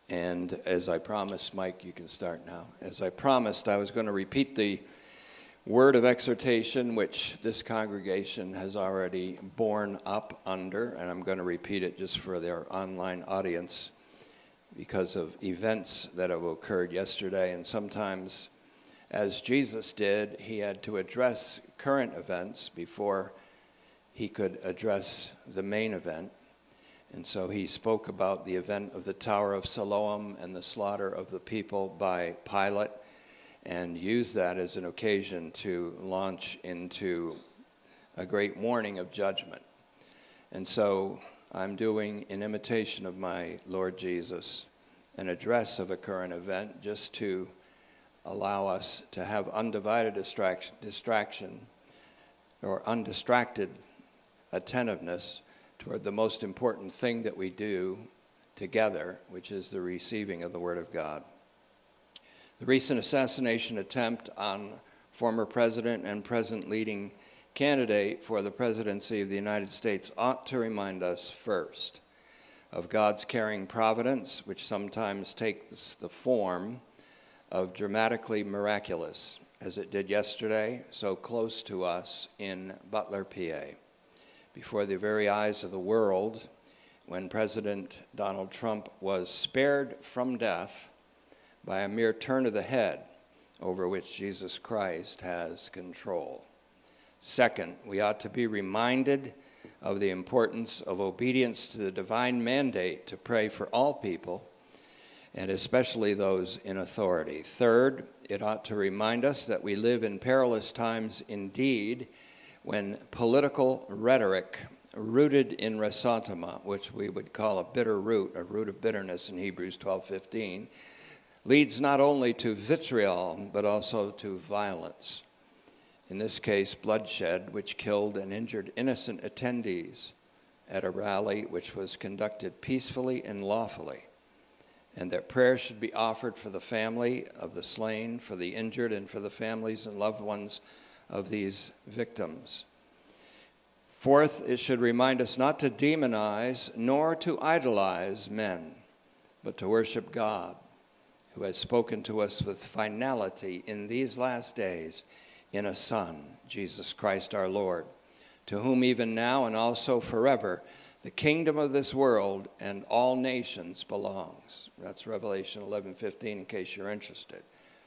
And as I promised, Mike, you can start now. As I promised, I was going to repeat the word of exhortation, which this congregation has already borne up under, and I'm going to repeat it just for their online audience because of events that have occurred yesterday. And sometimes, as Jesus did, he had to address current events before he could address the main event. And so he spoke about the event of the Tower of Siloam and the slaughter of the people by Pilate, and used that as an occasion to launch into a great warning of judgment. And so I'm doing, in imitation of my Lord Jesus, an address of a current event just to allow us to have undivided distraction or undistracted attentiveness toward the most important thing that we do together, which is the receiving of the Word of God. The recent assassination attempt on former president and present leading candidate for the presidency of the United States ought to remind us first of God's caring providence, which sometimes takes the form of dramatically miraculous, as it did yesterday, so close to us in Butler, PA. Before the very eyes of the world, when President Donald Trump was spared from death by a mere turn of the head over which Jesus Christ has control. Second, we ought to be reminded of the importance of obedience to the divine mandate to pray for all people, and especially those in authority. Third, it ought to remind us that we live in perilous times indeed, when political rhetoric rooted in ressentiment, which we would call a bitter root, a root of bitterness in Hebrews 12:15, leads not only to vitriol, but also to violence. In this case, bloodshed, which killed and injured innocent attendees at a rally which was conducted peacefully and lawfully, and that prayer should be offered for the family of the slain, for the injured, and for the families and loved ones of these victims. Fourth, it should remind us not to demonize nor to idolize men, but to worship God, who has spoken to us with finality in these last days in a Son, Jesus Christ our Lord, to whom even now and also forever the kingdom of this world and all nations belongs. That's Revelation 11:15, in case you're interested.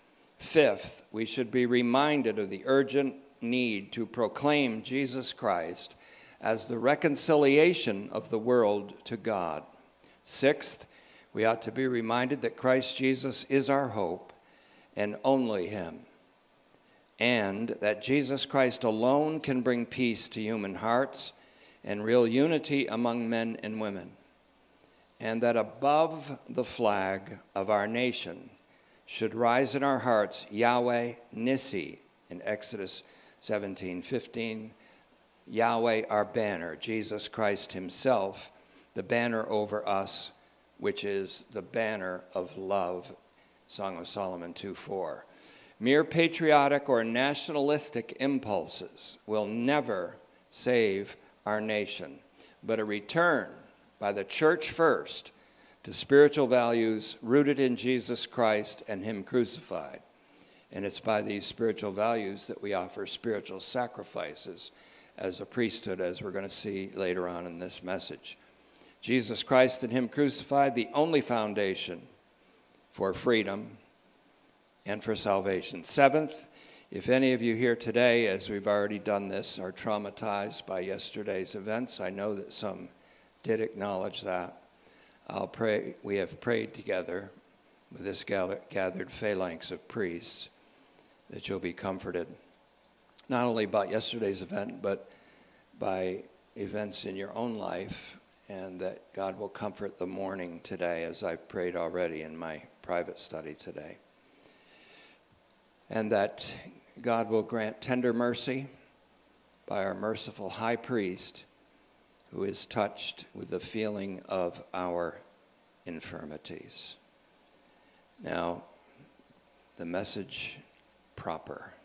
Fifth, we should be reminded of the urgent need to proclaim Jesus Christ as the reconciliation of the world to God. Sixth, we ought to be reminded that Christ Jesus is our hope and only him, and that Jesus Christ alone can bring peace to human hearts and real unity among men and women, and that above the flag of our nation should rise in our hearts Yahweh Nissi in Exodus 17:15, Yahweh our banner, Jesus Christ himself, the banner over us, which is the banner of love, Song of Solomon 2:4. Mere patriotic or nationalistic impulses will never save our nation, but a return by the church first to spiritual values rooted in Jesus Christ and him crucified. And it's by these spiritual values that we offer spiritual sacrifices as a priesthood, as we're going to see later on in this message. Jesus Christ and him crucified, the only foundation for freedom and for salvation. Seventh, if any of you here today, as we've already done this, are traumatized by yesterday's events, I know that some did acknowledge that. I'll pray. We have prayed together with this gathered phalanx of priests that you'll be comforted, not only by yesterday's event, but by events in your own life, and that God will comfort the mourning today, as I've prayed already in my private study today. And that God will grant tender mercy by our merciful high priest, who is touched with the feeling of our infirmities. Now, the message proper.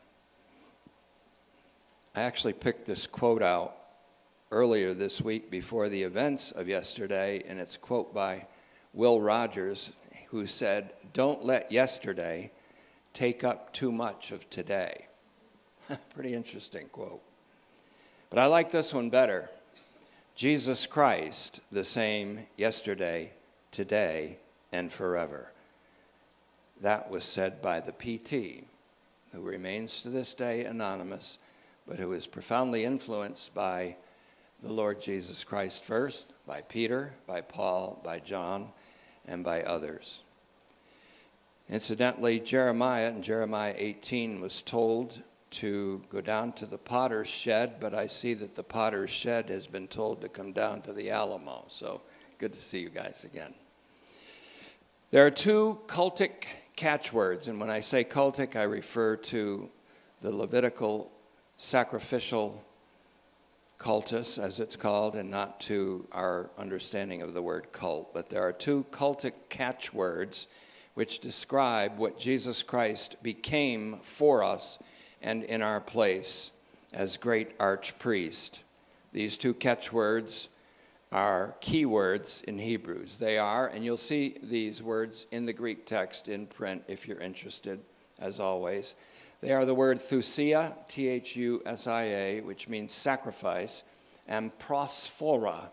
I actually picked this quote out earlier this week before the events of yesterday, and it's a quote by Will Rogers, who said, "Don't let yesterday take up too much of today." Pretty interesting quote. But I like this one better. Jesus Christ, the same yesterday, today, and forever. That was said by the PT, who remains to this day anonymous, but who is profoundly influenced by the Lord Jesus Christ first, by Peter, by Paul, by John, and by others. Incidentally, Jeremiah in Jeremiah 18 was told to go down to the potter's shed, but I see that the potter's shed has been told to come down to the Alamo. So good to see you guys again. There are two cultic catchwords, and when I say cultic, I refer to the Levitical sacrificial cultus, as it's called, and not to our understanding of the word cult. But there are two cultic catchwords which describe what Jesus Christ became for us and in our place as great archpriest. These two catchwords are keywords in Hebrews. They are, and you'll see these words in the Greek text in print if you're interested, as always. They are the word thusia, Thusia, which means sacrifice, and prosphora,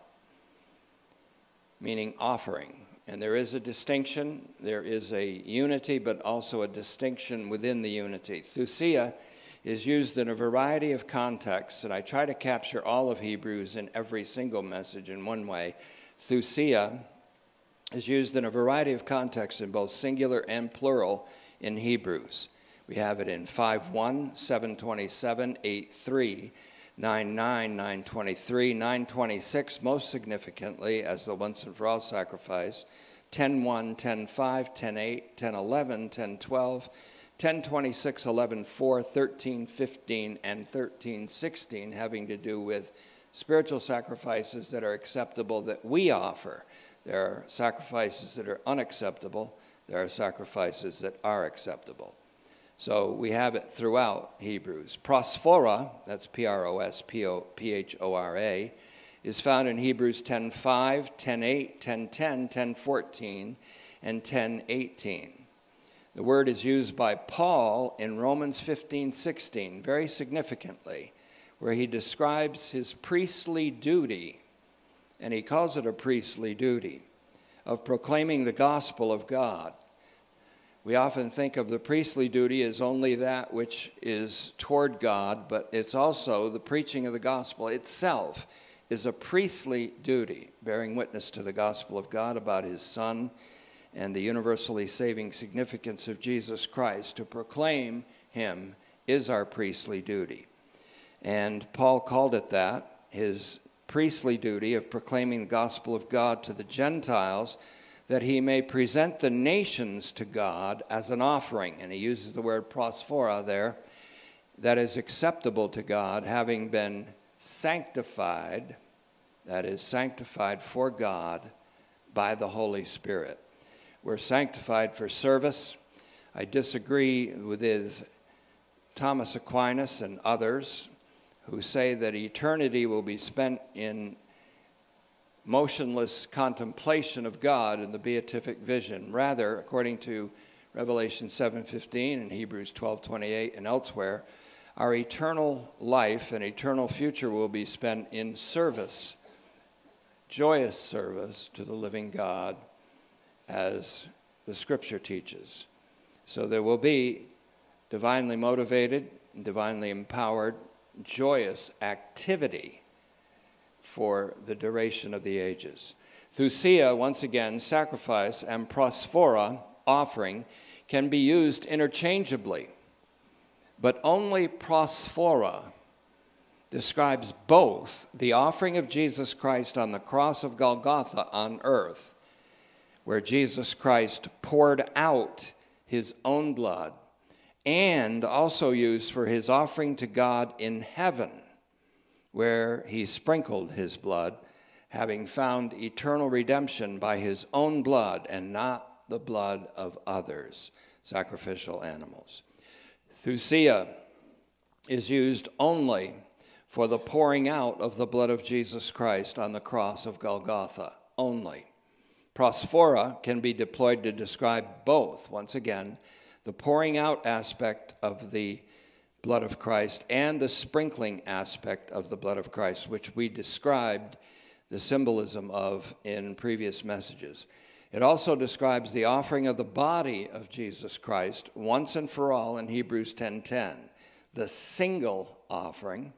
meaning offering. And there is a distinction, there is a unity, but also a distinction within the unity. Thusia is used in a variety of contexts, and I try to capture all of Hebrews in every single message in one way. Thusia is used in a variety of contexts in both singular and plural in Hebrews. We have it in 5:1, 7:27, 8:3, 9:9, 9:23, 9:26, most significantly as the once and for all sacrifice, 10:1, 10:5, 10:8, 10:11, 10:12, 10:26, 11:4, 13:15, and 13:16, having to do with spiritual sacrifices that are acceptable that we offer. There are sacrifices that are unacceptable. There are sacrifices that are acceptable. So we have it throughout Hebrews. Prosphora, that's Prosphora, is found in Hebrews 10:5, 10:8, 10:10, 10:14, and 10:18. The word is used by Paul in Romans 15:16 very significantly, where he describes his priestly duty, and he calls it a priestly duty, of proclaiming the gospel of God. We often think of the priestly duty as only that which is toward God, but it's also the preaching of the gospel itself is a priestly duty, bearing witness to the gospel of God about his Son and the universally saving significance of Jesus Christ. To proclaim him is our priestly duty. And Paul called it that, his priestly duty of proclaiming the gospel of God to the Gentiles, that he may present the nations to God as an offering. And he uses the word prosphora there, that is acceptable to God, having been sanctified, that is sanctified for God by the Holy Spirit. We're sanctified for service. I disagree with Thomas Aquinas and others who say that eternity will be spent in motionless contemplation of God in the beatific vision. Rather, according to Revelation 7:15 and Hebrews 12:28 and elsewhere, our eternal life and eternal future will be spent in service, joyous service to the living God, as the Scripture teaches. So there will be divinely motivated, divinely empowered, joyous activity for the duration of the ages. Thusia, once again, sacrifice, and prosphora, offering, can be used interchangeably, but only prosphora describes both the offering of Jesus Christ on the cross of Golgotha on earth, where Jesus Christ poured out his own blood, and also used for his offering to God in heaven, where he sprinkled his blood, having found eternal redemption by his own blood and not the blood of others, sacrificial animals. Thusia is used only for the pouring out of the blood of Jesus Christ on the cross of Golgotha, only. Prosphora can be deployed to describe both, once again, the pouring out aspect of the blood of Christ and the sprinkling aspect of the blood of Christ, which we described the symbolism of in previous messages. It also describes the offering of the body of Jesus Christ once and for all in Hebrews 10:10, the single offering,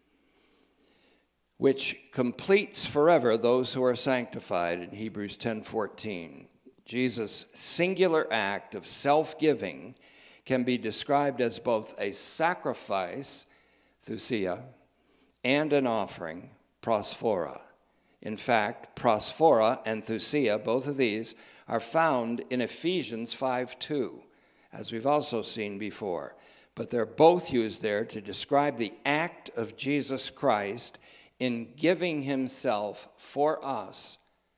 which completes forever those who are sanctified in Hebrews 10:14. Jesus' singular act of self-giving can be described as both a sacrifice, thusia, and an offering, prosphora. In fact, prosphora and thusia, both of these, are found in Ephesians 5:2, as we've also seen before. But they're both used there to describe the act of Jesus Christ in giving himself for us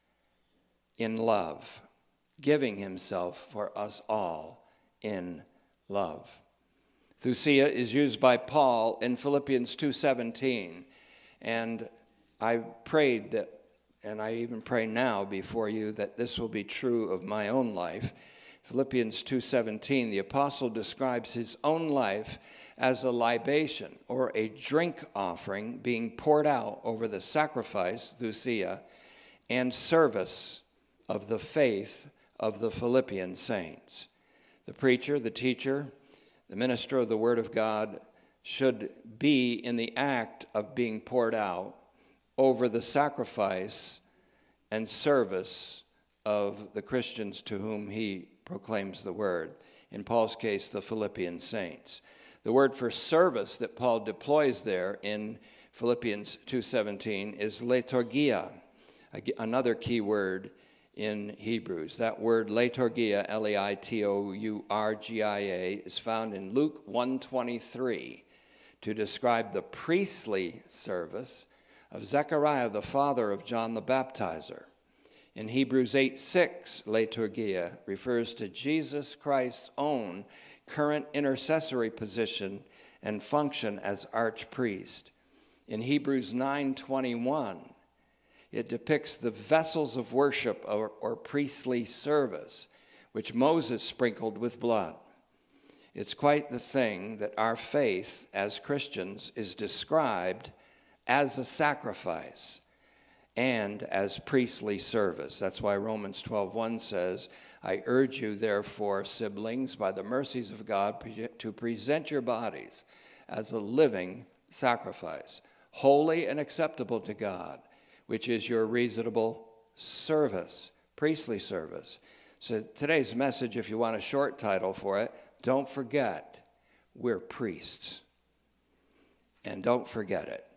in love, giving himself for us all in love. Thusia is used by Paul in Philippians 2:17, and I prayed that, and I even pray now before you, that this will be true of my own life. Philippians 2:17, the apostle describes his own life as a libation or a drink offering being poured out over the sacrifice, thusia, and service of the faith of the Philippian saints. The preacher, the teacher, the minister of the Word of God should be in the act of being poured out over the sacrifice and service of the Christians to whom he proclaims the Word. In Paul's case, the Philippian saints. The word for service that Paul deploys there in Philippians 2:17 is liturgia, another key word in Hebrews. That word liturgia, L-E-I-T-O-U-R-G-I-A, is found in Luke 1:23 to describe the priestly service of Zechariah, the father of John the Baptizer. In Hebrews 8:6, liturgia refers to Jesus Christ's own current intercessory position and function as archpriest. In Hebrews 9:21, it depicts the vessels of worship or priestly service, which Moses sprinkled with blood. It's quite the thing that our faith as Christians is described as a sacrifice and as priestly service. That's why Romans 12:1 says, I urge you, therefore, siblings, by the mercies of God, to present your bodies as a living sacrifice, holy and acceptable to God, which is your reasonable service, priestly service. So today's message, if you want a short title for it, don't forget, we're priests. And don't forget it.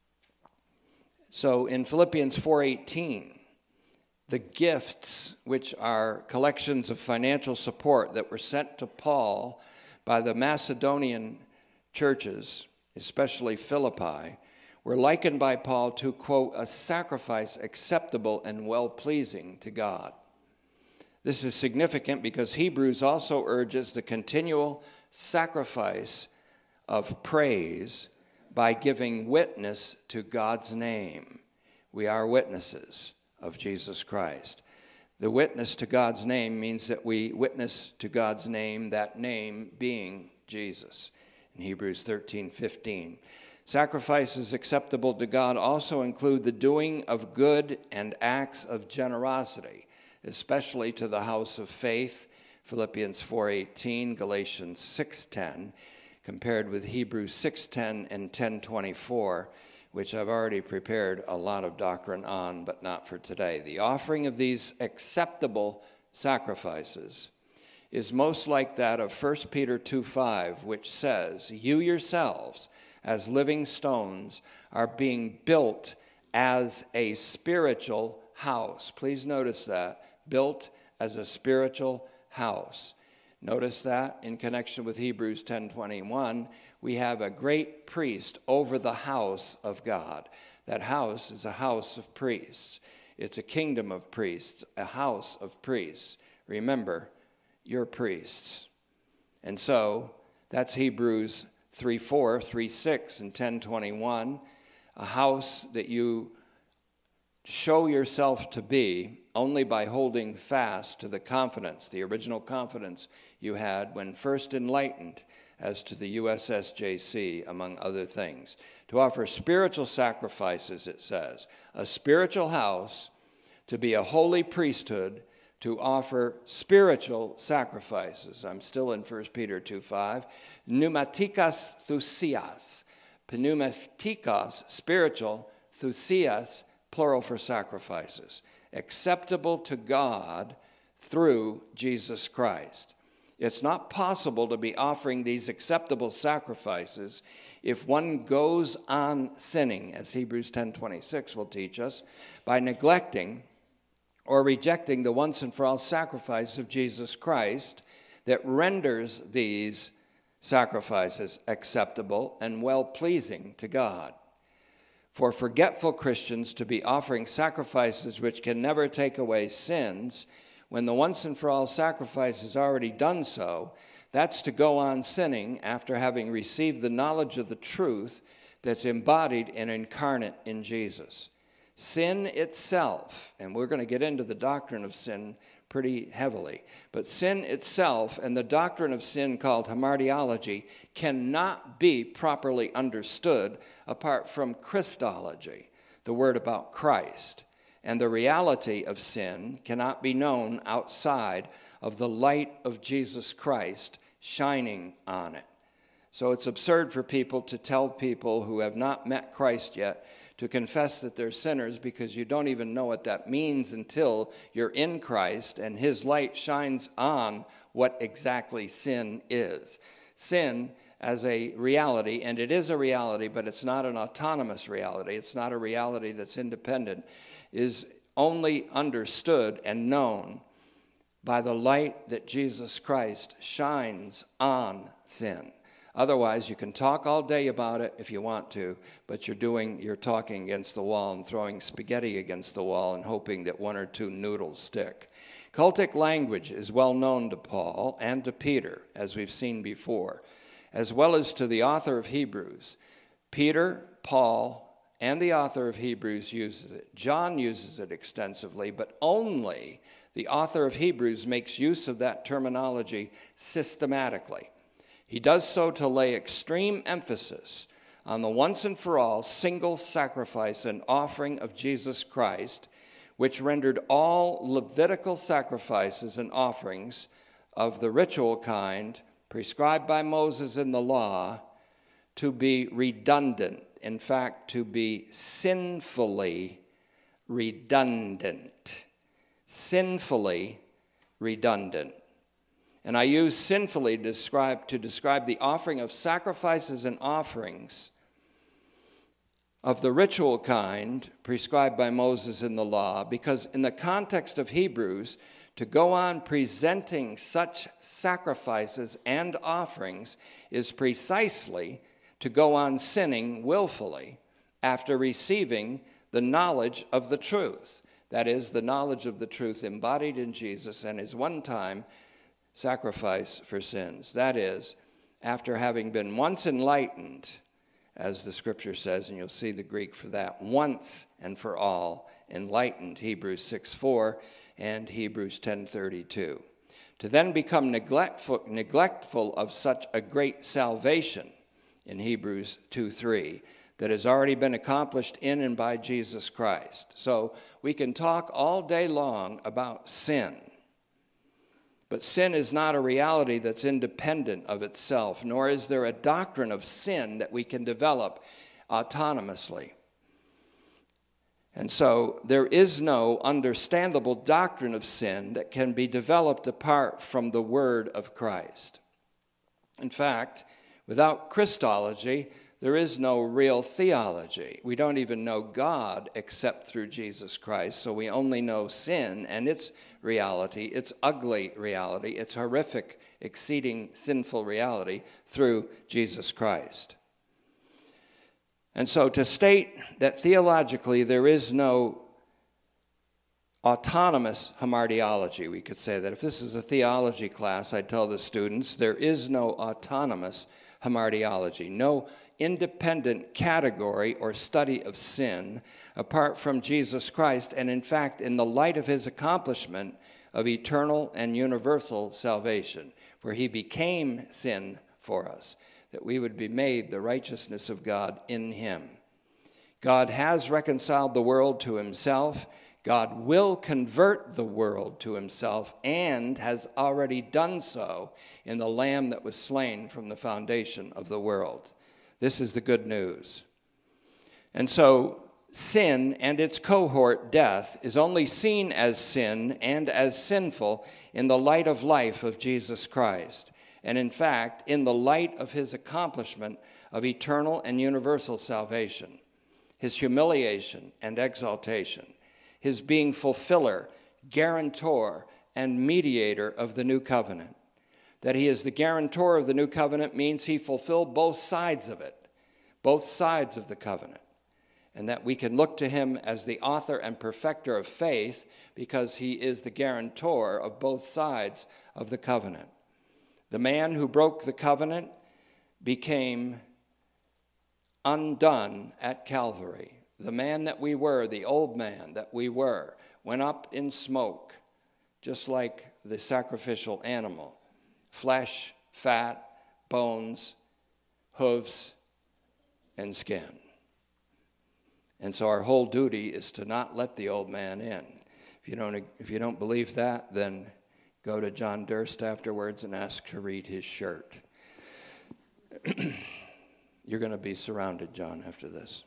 So in Philippians 4:18, the gifts, which are collections of financial support that were sent to Paul by the Macedonian churches, especially Philippi, were likened by Paul to, quote, a sacrifice acceptable and well-pleasing to God. This is significant because Hebrews also urges the continual sacrifice of praise by giving witness to God's name. We are witnesses of Jesus Christ. The witness to God's name means that we witness to God's name, that name being Jesus. In Hebrews 13:15. Sacrifices acceptable to God also include the doing of good and acts of generosity, especially to the house of faith, Philippians 4:18, Galatians 6:10, compared with Hebrews 6:10 and 10:24, which I've already prepared a lot of doctrine on, but not for today. The offering of these acceptable sacrifices is most like that of 1 Peter 2:5, which says, you yourselves, as living stones, are being built as a spiritual house. Please notice that, built as a spiritual house. Notice that in connection with Hebrews 10:21, we have a great priest over the house of God. That house is a house of priests. It's a kingdom of priests, a house of priests. Remember, you're priests. And so that's Hebrews 3:4, 3:6, and 10:21, a house that you show yourself to be only by holding fast to the confidence, the original confidence you had when first enlightened as to the USSJC, among other things. To offer spiritual sacrifices, it says, a spiritual house, to be a holy priesthood, to offer spiritual sacrifices. I'm still in 1 Peter 2:5. Pneumatikos thusias. Pneumatikos, spiritual, thusias, plural for sacrifices. Acceptable to God through Jesus Christ. It's not possible to be offering these acceptable sacrifices if one goes on sinning, as Hebrews 10:26 will teach us, by neglecting or rejecting the once and for all sacrifice of Jesus Christ that renders these sacrifices acceptable and well-pleasing to God. For forgetful Christians to be offering sacrifices which can never take away sins, when the once and for all sacrifice has already done so, that's to go on sinning after having received the knowledge of the truth that's embodied and incarnate in Jesus. Sin itself, and we're going to get into the doctrine of sin pretty heavily, but sin itself and the doctrine of sin called hamartiology cannot be properly understood apart from Christology, the word about Christ. And the reality of sin cannot be known outside of the light of Jesus Christ shining on it. So it's absurd for people to tell people who have not met Christ yet to confess that they're sinners, because you don't even know what that means until you're in Christ and his light shines on what exactly sin is. Sin as a reality, and it is a reality, but it's not an autonomous reality. It's not a reality that's independent, is only understood and known by the light that Jesus Christ shines on sin. Otherwise, you can talk all day about it if you want to, but you're talking against the wall and throwing spaghetti against the wall and hoping that one or two noodles stick. Cultic language is well known to Paul and to Peter, as we've seen before, as well as to the author of Hebrews. Peter, Paul, and the author of Hebrews uses it. John uses it extensively, but only the author of Hebrews makes use of that terminology systematically. He does so to lay extreme emphasis on the once and for all single sacrifice and offering of Jesus Christ, which rendered all Levitical sacrifices and offerings of the ritual kind prescribed by Moses in the law to be redundant. In fact, to be sinfully redundant. Sinfully redundant. And I use sinfully to describe the offering of sacrifices and offerings of the ritual kind prescribed by Moses in the law, because in the context of Hebrews, to go on presenting such sacrifices and offerings is precisely to go on sinning willfully after receiving the knowledge of the truth. That is, the knowledge of the truth embodied in Jesus and his one-time sacrifice for sins. That is, after having been once enlightened, as the scripture says, and you'll see the Greek for that, once and for all enlightened, Hebrews 6:4 and Hebrews 10:32. To then become neglectful of such a great salvation in Hebrews 2:3 that has already been accomplished in and by Jesus Christ. So we can talk all day long about sin. But sin is not a reality that's independent of itself, nor is there a doctrine of sin that we can develop autonomously. And so there is no understandable doctrine of sin that can be developed apart from the word of Christ. In fact, without Christology, there is no real theology. We don't even know God except through Jesus Christ, so we only know sin and its reality, its ugly reality, its horrific, exceeding sinful reality through Jesus Christ. And so to state that theologically there is no autonomous hamartiology. We could say that if this is a theology class, I'd tell the students there is no autonomous hamartiology, no independent category or study of sin apart from Jesus Christ, and in fact, in the light of his accomplishment of eternal and universal salvation, where he became sin for us, that we would be made the righteousness of God in him. God has reconciled the world to himself. God will convert the world to himself and has already done so in the Lamb that was slain from the foundation of the world. This is the good news. And so sin and its cohort, death, is only seen as sin and as sinful in the light of life of Jesus Christ. And in fact, in the light of his accomplishment of eternal and universal salvation, his humiliation and exaltation, his being fulfiller, guarantor, and mediator of the new covenant. That he is the guarantor of the new covenant means he fulfilled both sides of it, both sides of the covenant, and that we can look to him as the author and perfecter of faith because he is the guarantor of both sides of the covenant. The man who broke the covenant became undone at Calvary. The man that we were, the old man that we were, went up in smoke, just like the sacrificial animal. Flesh, fat, bones, hooves, and skin. And so our whole duty is to not let the old man in. If you don't believe that, then go to John Durst afterwards and ask to read his shirt. You're going to be surrounded, John, after this.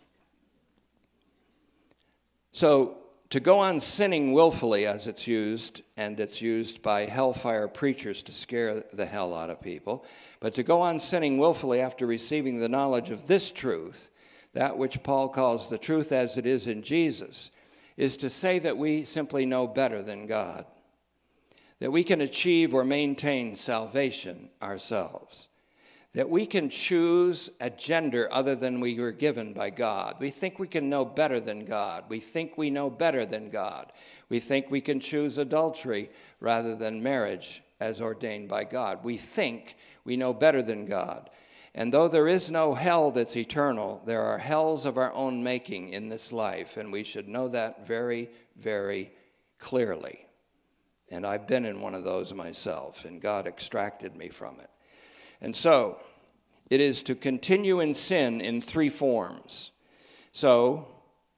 So, to go on sinning willfully, as it's used, and it's used by hellfire preachers to scare the hell out of people, but to go on sinning willfully after receiving the knowledge of this truth, that which Paul calls the truth as it is in Jesus, is to say that we simply know better than God, that we can achieve or maintain salvation ourselves, that we can choose a gender other than we were given by God. We think we can know better than God. We think we know better than God. We think we can choose adultery rather than marriage as ordained by God. We think we know better than God. And though there is no hell that's eternal, there are hells of our own making in this life, and we should know that very, very clearly. And I've been in one of those myself, and God extracted me from it. And so, it is to continue in sin in three forms. So,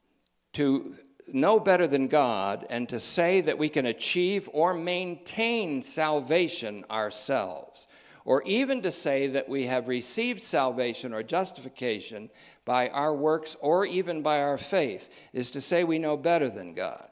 to know better than God and to say that we can achieve or maintain salvation ourselves, or even to say that we have received salvation or justification by our works or even by our faith, is to say we know better than God.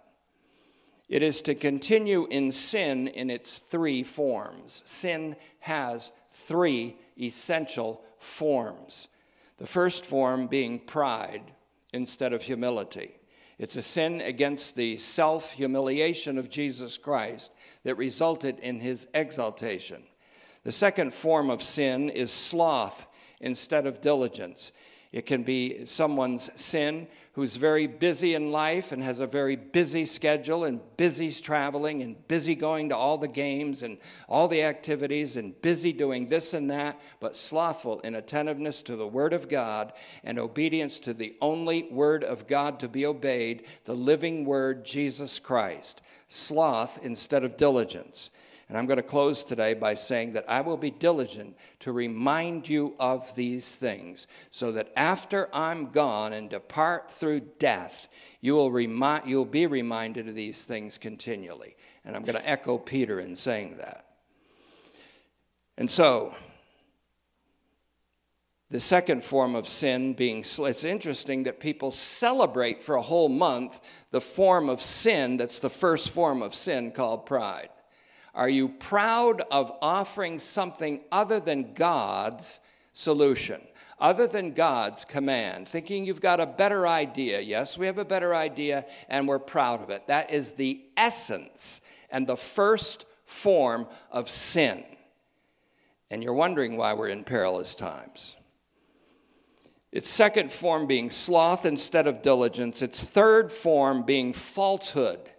It is to continue in sin in its three forms. Sin has three essential forms. The first form being pride instead of humility. It's a sin against the self-humiliation of Jesus Christ that resulted in his exaltation. The second form of sin is sloth instead of diligence. It can be someone's sin who's very busy in life and has a very busy schedule and busy traveling and busy going to all the games and all the activities and busy doing this and that, but slothful in attentiveness to the Word of God and obedience to the only Word of God to be obeyed, the living Word, Jesus Christ. Sloth instead of diligence. And I'm going to close today by saying that I will be diligent to remind you of these things so that after I'm gone and depart through death, you'll be reminded of these things continually. And I'm going to echo Peter in saying that. And so, the second form of sin being, it's interesting that people celebrate for a whole month the form of sin that's the first form of sin called pride. Are you proud of offering something other than God's solution, other than God's command, thinking you've got a better idea? Yes, we have a better idea, and we're proud of it. That is the essence and the first form of sin. And you're wondering why we're in perilous times. Its second form being sloth instead of diligence. Its third form being falsehood.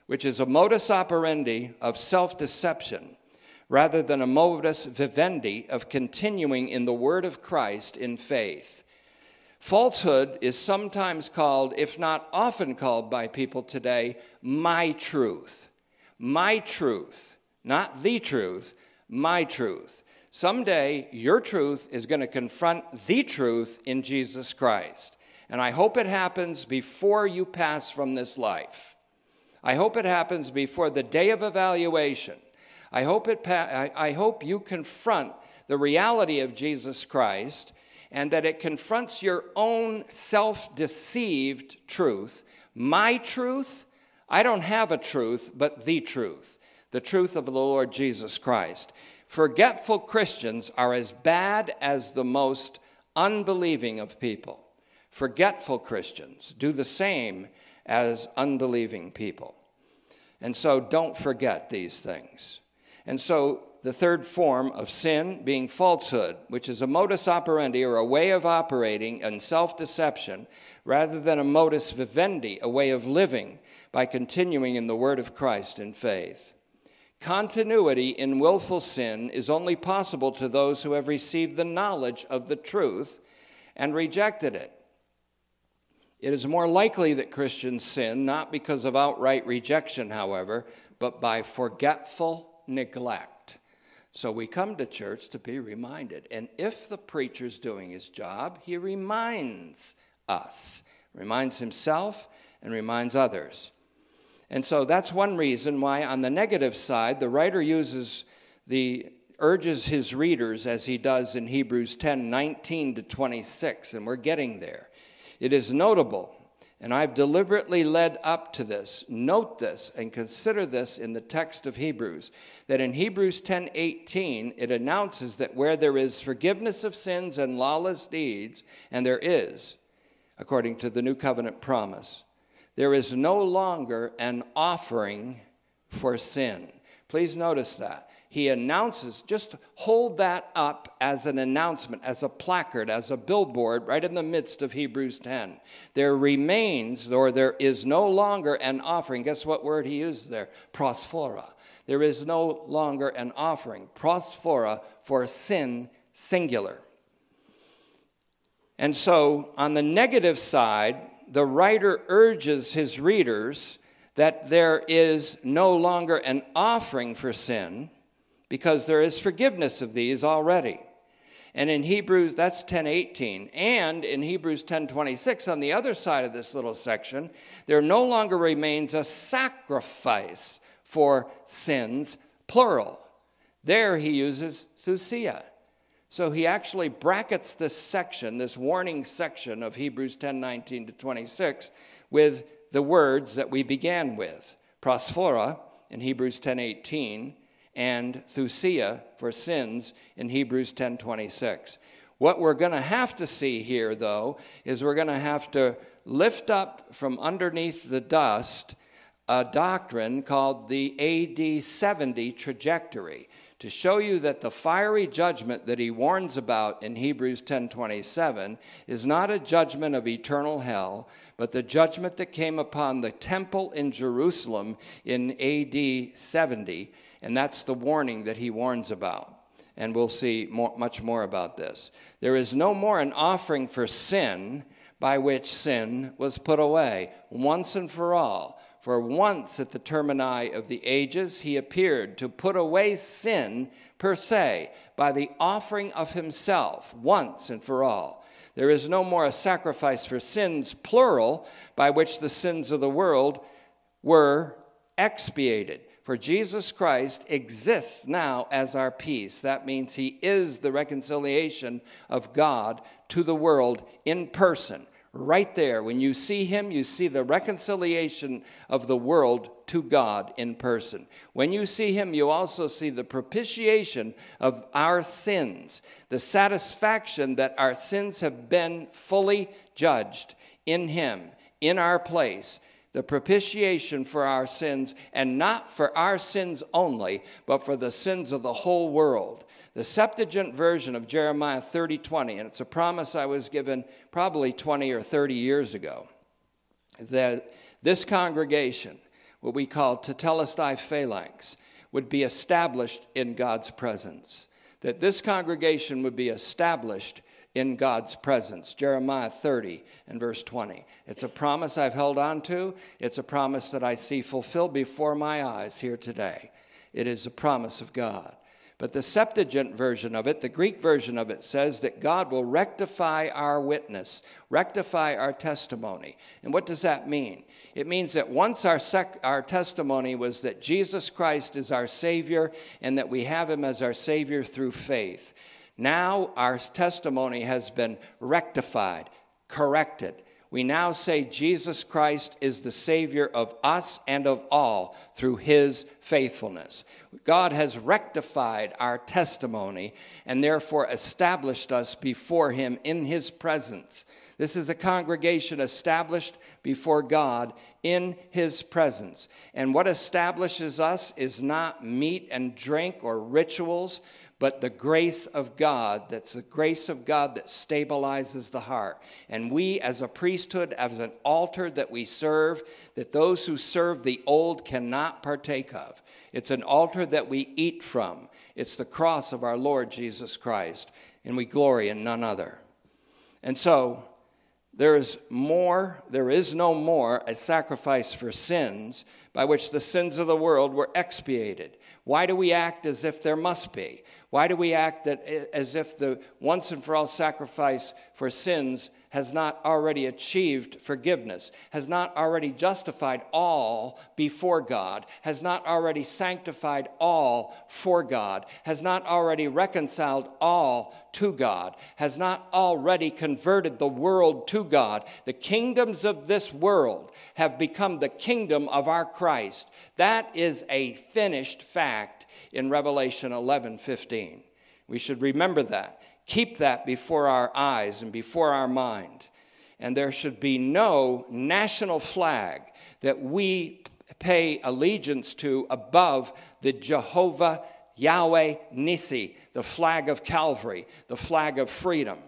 which is a modus operandi of self-deception, rather than a modus vivendi of continuing in the word of Christ in faith. Falsehood is sometimes called, if not often called by people today, my truth. My truth, not the truth, my truth. Someday, your truth is going to confront the truth in Jesus Christ. And I hope it happens before you pass from this life. I hope it happens before the day of evaluation. I hope you confront the reality of Jesus Christ, and that it confronts your own self-deceived truth. My truth? I don't have a truth, but the truth of the Lord Jesus Christ. Forgetful Christians are as bad as the most unbelieving of people. Forgetful Christians do the same as unbelieving people. And so don't forget these things. And so the third form of sin being falsehood, which is a modus operandi or a way of operating in self-deception rather than a modus vivendi, a way of living by continuing in the word of Christ in faith. Continuity in willful sin is only possible to those who have received the knowledge of the truth and rejected it. It is more likely that Christians sin not because of outright rejection, however, but by forgetful neglect. So we come to church to be reminded. And if the preacher's doing his job, he reminds us, reminds himself, and reminds others. And so that's one reason why on the negative side, the writer urges his readers, as he does in Hebrews 10:19 to 26, and we're getting there. It is notable, and I've deliberately led up to this, note this and consider this in the text of Hebrews, that in Hebrews 10:18, it announces that where there is forgiveness of sins and lawless deeds, and there is, according to the new covenant promise, there is no longer an offering for sin. Please notice that. He announces, just hold that up as an announcement, as a placard, as a billboard right in the midst of Hebrews 10. There remains, or there is no longer an offering. Guess what word he uses there? Prosphora. There is no longer an offering. Prosphora for sin, singular. And so on the negative side, the writer urges his readers that there is no longer an offering for sin, because there is forgiveness of these already. And in Hebrews, that's 10:18. And in Hebrews 10:26, on the other side of this little section, there no longer remains a sacrifice for sins, plural. There he uses thusia. So he actually brackets this section, this warning section of Hebrews 10:19 to 26, with the words that we began with. Prosphora in Hebrews 10:18, and thusia for sins in Hebrews 10:26. What we're going to have to see here, though, is we're going to have to lift up from underneath the dust a doctrine called the AD 70 trajectory, to show you that the fiery judgment that he warns about in Hebrews 10:27 is not a judgment of eternal hell, but the judgment that came upon the temple in Jerusalem in AD 70, and that's the warning that he warns about. And we'll see much more about this. There is no more an offering for sin by which sin was put away, once and for all. For once at the termini of the ages, he appeared to put away sin per se by the offering of himself, once and for all. There is no more a sacrifice for sins, plural, by which the sins of the world were expiated. For Jesus Christ exists now as our peace. That means he is the reconciliation of God to the world in person. Right there, when you see him, you see the reconciliation of the world to God in person. When you see him, you also see the propitiation of our sins, the satisfaction that our sins have been fully judged in him, in our place. The propitiation for our sins, and not for our sins only, but for the sins of the whole world. The Septuagint version of Jeremiah 30:20, and it's a promise I was given probably 20 or 30 years ago, that this congregation what we call tetelestai phalanx, would be established in God's presence. That this congregation would be established in God's presence. Jeremiah 30 and verse 20. It's a promise I've held on to. It's a promise that I see fulfilled before my eyes here today. It is a promise of God. But the Septuagint version of it, the Greek version of it, says that God will rectify our witness, rectify our testimony. And what does that mean? It means that once our testimony was that Jesus Christ is our Savior and that we have him as our Savior through faith. Now our testimony has been rectified, corrected. We now say Jesus Christ is the Savior of us and of all through his faithfulness. God has rectified our testimony and therefore established us before him in his presence. This is a congregation established before God in his presence. And what establishes us is not meat and drink or rituals, but the grace of God. That's the grace of God that stabilizes the heart. And we as a priesthood, as an altar that we serve, that those who serve the old cannot partake of. It's an altar that we eat from. It's the cross of our Lord Jesus Christ, and we glory in none other. And so, there is no more a sacrifice for sins by which the sins of the world were expiated. Why do we act as if there must be? Why do we act as if the once and for all sacrifice for sins has not already achieved forgiveness, has not already justified all before God, has not already sanctified all for God, has not already reconciled all to God, has not already converted the world to God? The kingdoms of this world have become the kingdom of our Christ. That is a finished fact in Revelation 11:15. We should remember that. Keep that before our eyes and before our mind. And there should be no national flag that we pay allegiance to above the Jehovah Yahweh Nissi, the flag of Calvary, the flag of freedom.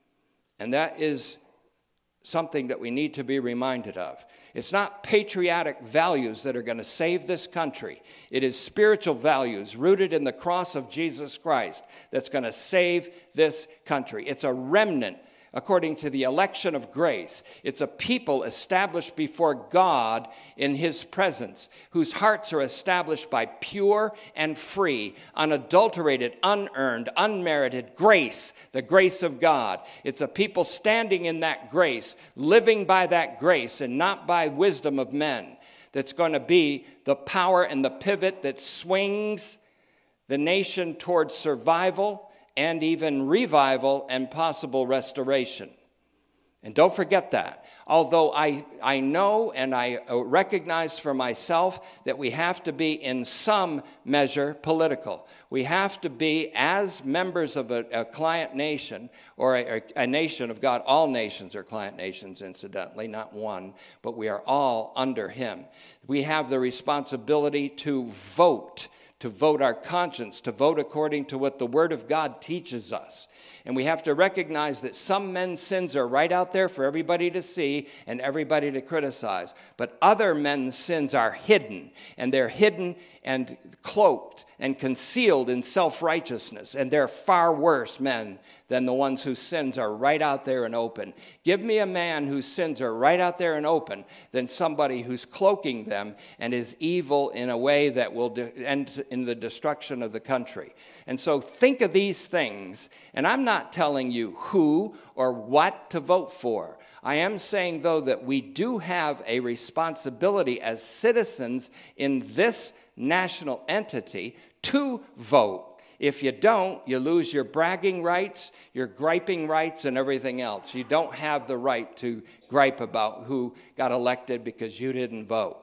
And that is something that we need to be reminded of. It's not patriotic values that are going to save this country. It is spiritual values rooted in the cross of Jesus Christ that's going to save this country. It's a remnant according to the election of grace. It's a people established before God in his presence, whose hearts are established by pure and free, unadulterated, unearned, unmerited grace, the grace of God. It's a people standing in that grace, living by that grace and not by wisdom of men, that's going to be the power and the pivot that swings the nation towards survival and even revival and possible restoration. And don't forget that. Although I know and I recognize for myself that we have to be in some measure political. We have to be, as members of a client nation, or a nation of God. All nations are client nations, incidentally, not one, but we are all under him. We have the responsibility to vote our conscience, to vote according to what the Word of God teaches us. And we have to recognize that some men's sins are right out there for everybody to see and everybody to criticize. But other men's sins are hidden, and they're hidden and cloaked and concealed in self-righteousness. And they're far worse men than the ones whose sins are right out there and open. Give me a man whose sins are right out there and open than somebody who's cloaking them and is evil in a way that will end in the destruction of the country. And so think of these things, and I'm not telling you who or what to vote for. I am saying, though, that we do have a responsibility as citizens in this national entity to vote. If you don't, you lose your bragging rights, your griping rights, and everything else. You don't have the right to gripe about who got elected because you didn't vote.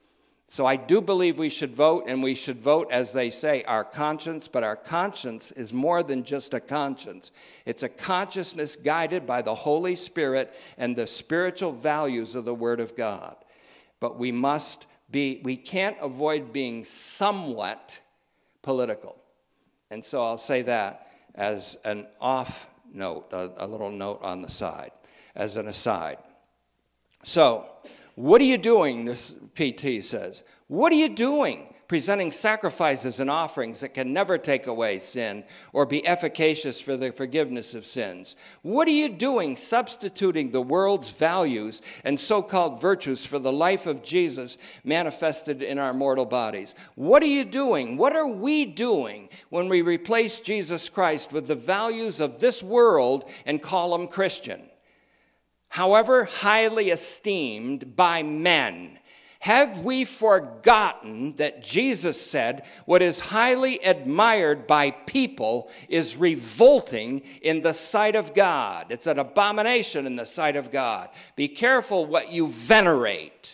So I do believe we should vote, and we should vote, as they say, our conscience. But our conscience is more than just a conscience. It's a consciousness guided by the Holy Spirit and the spiritual values of the Word of God. But we can't avoid being somewhat political. And so I'll say that as an off note, a little note on the side, as an aside. So, What are you doing, this PT says? What are you doing presenting sacrifices and offerings that can never take away sin or be efficacious for the forgiveness of sins? What are you doing substituting the world's values and so-called virtues for the life of Jesus manifested in our mortal bodies? What are you doing? What are we doing when we replace Jesus Christ with the values of this world and call him Christian? However highly esteemed by men, have we forgotten that Jesus said what is highly admired by people is revolting in the sight of God? It's an abomination in the sight of God. Be careful what you venerate.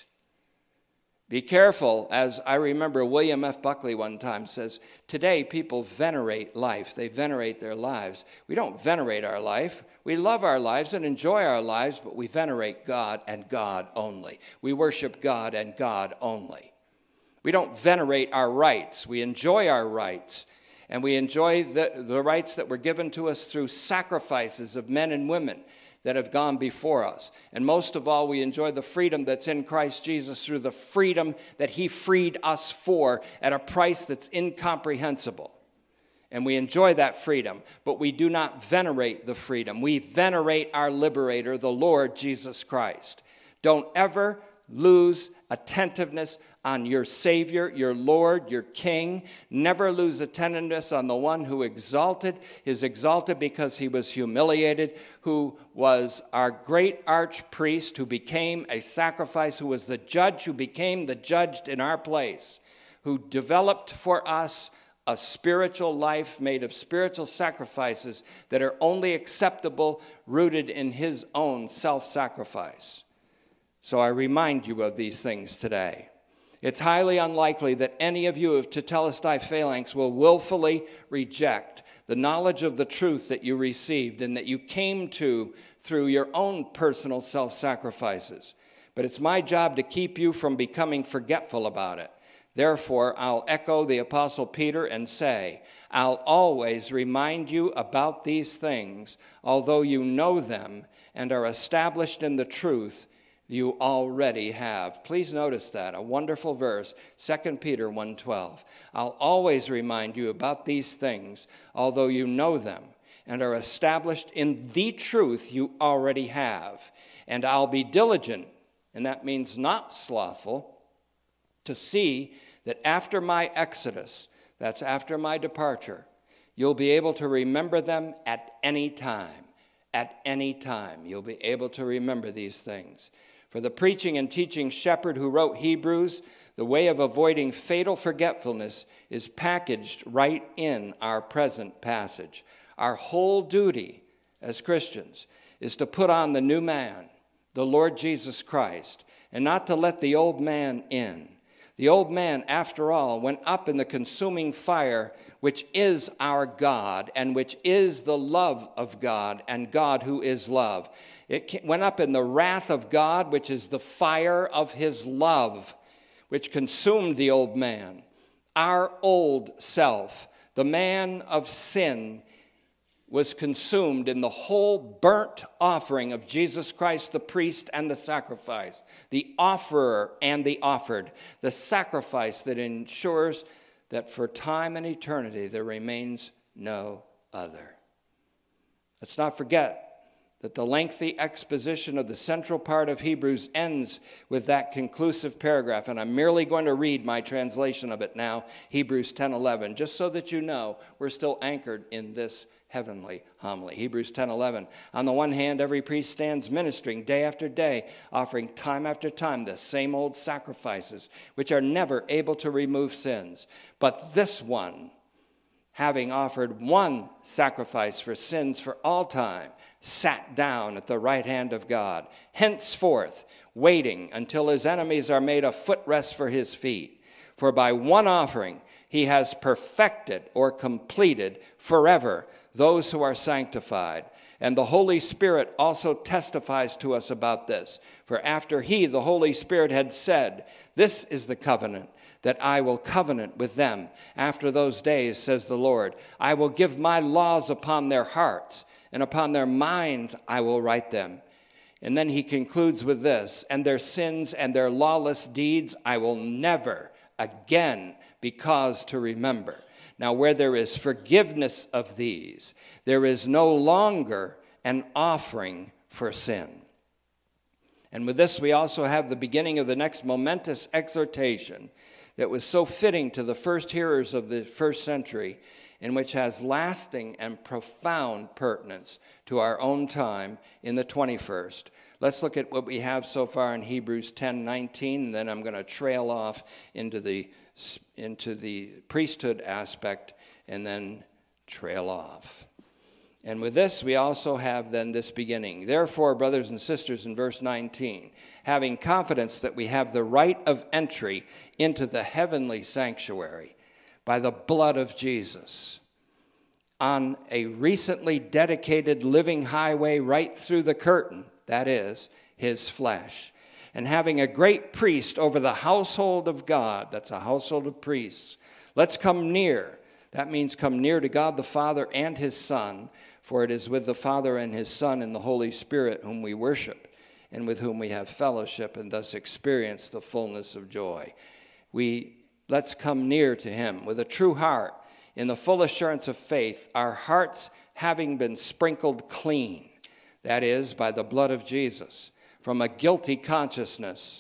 Be careful, as I remember William F. Buckley one time says, today people venerate life. They venerate their lives. We don't venerate our life. We love our lives and enjoy our lives, but we venerate God and God only. We worship God and God only. We don't venerate our rights. We enjoy our rights. And we enjoy the rights that were given to us through sacrifices of men and women that have gone before us. And most of all, we enjoy the freedom that's in Christ Jesus through the freedom that he freed us for at a price that's incomprehensible. And we enjoy that freedom, but we do not venerate the freedom. We venerate our liberator, the Lord Jesus Christ. Don't ever lose attentiveness on your Savior, your Lord, your King. Never lose attentiveness on the one who is exalted because he was humiliated, who was our great archpriest, who became a sacrifice, who was the judge, who became the judged in our place, who developed for us a spiritual life made of spiritual sacrifices that are only acceptable, rooted in his own self-sacrifice. So I remind you of these things today. It's highly unlikely that any of you of Tetelestai Phalanx will willfully reject the knowledge of the truth that you received and that you came to through your own personal self-sacrifices. But it's my job to keep you from becoming forgetful about it. Therefore, I'll echo the Apostle Peter and say, I'll always remind you about these things, although you know them and are established in the truth you already have. Please notice that, a wonderful verse, 2 Peter 1:12. I'll always remind you about these things, although you know them and are established in the truth you already have. And I'll be diligent, and that means not slothful, to see that after my exodus, that's after my departure, you'll be able to remember them at any time. At any time, you'll be able to remember these things. For the preaching and teaching shepherd who wrote Hebrews, the way of avoiding fatal forgetfulness is packaged right in our present passage. Our whole duty as Christians is to put on the new man, the Lord Jesus Christ, and not to let the old man in. The old man, after all, went up in the consuming fire, which is our God, and which is the love of God, and God who is love. It went up in the wrath of God, which is the fire of his love, which consumed the old man. Our old self, the man of sin, was consumed in the whole burnt offering of Jesus Christ, the priest and the sacrifice, the offerer and the offered, the sacrifice that ensures that for time and eternity there remains no other. Let's not forget that the lengthy exposition of the central part of Hebrews ends with that conclusive paragraph, and I'm merely going to read my translation of it now, Hebrews 10:11, just so that you know we're still anchored in this heavenly homily. Hebrews 10:11. On the one hand, every priest stands ministering day after day, offering time after time the same old sacrifices, which are never able to remove sins. But this one, having offered one sacrifice for sins for all time, sat down at the right hand of God, henceforth waiting until his enemies are made a footrest for his feet. For by one offering he has perfected or completed forever those who are sanctified. And the Holy Spirit also testifies to us about this. For after he, the Holy Spirit, had said, "This is the covenant that I will covenant with them after those days, says the Lord. I will give my laws upon their hearts, and upon their minds I will write them. And then he concludes with this, and their sins and their lawless deeds I will never again be caused to remember. Now, where there is forgiveness of these, there is no longer an offering for sin. And with this, we also have the beginning of the next momentous exhortation that was so fitting to the first hearers of the first century, and which has lasting and profound pertinence to our own time in the 21st. Let's look at what we have so far in Hebrews 10:19, and then I'm going to trail off into the priesthood aspect and then trail off. And with this, we also have then this beginning. Therefore, brothers and sisters, in verse 19, having confidence that we have the right of entry into the heavenly sanctuary by the blood of Jesus, on a recently dedicated living highway right through the curtain, that is, his flesh, and having a great priest over the household of God, that's a household of priests, let's come near. That means come near to God the Father and his Son, for it is with the Father and his Son and the Holy Spirit whom we worship, and with whom we have fellowship, and thus experience the fullness of joy. Let's come near to him with a true heart, in the full assurance of faith, our hearts having been sprinkled clean, that is, by the blood of Jesus, from a guilty consciousness,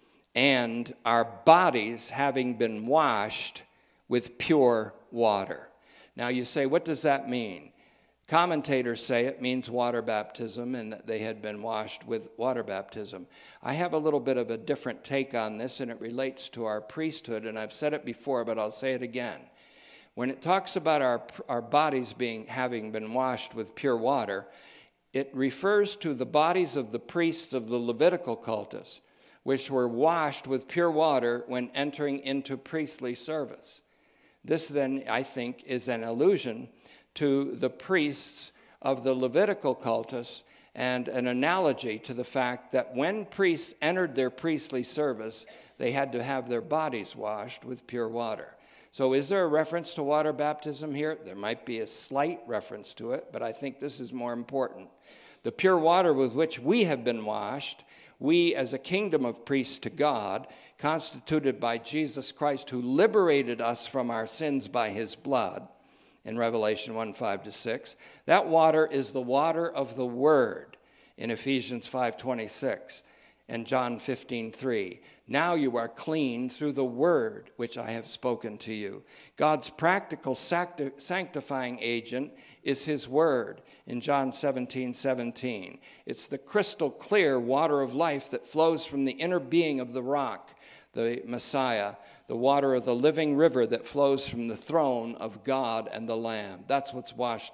and our bodies having been washed with pure water. Now you say, what does that mean? Commentators say it means water baptism, and that they had been washed with water baptism. I have a little bit of a different take on this, and it relates to our priesthood, and I've said it before, but I'll say it again. When it talks about our bodies having been washed with pure water, it refers to the bodies of the priests of the Levitical cultus, which were washed with pure water when entering into priestly service. This then, I think, is an allusion to the priests of the Levitical cultus and an analogy to the fact that when priests entered their priestly service, they had to have their bodies washed with pure water. So is there a reference to water baptism here? There might be a slight reference to it, but I think this is more important. The pure water with which we have been washed, we as a kingdom of priests to God, constituted by Jesus Christ, who liberated us from our sins by his blood, in Revelation 1:5-6. That water is the water of the Word in Ephesians 5:26 and John 15:3. Now you are clean through the Word which I have spoken to you. God's practical sanctifying agent is his Word in John 17:17. It's the crystal clear water of life that flows from the inner being of the rock, the Messiah, the water of the living river that flows from the throne of God and the Lamb. That's what's washed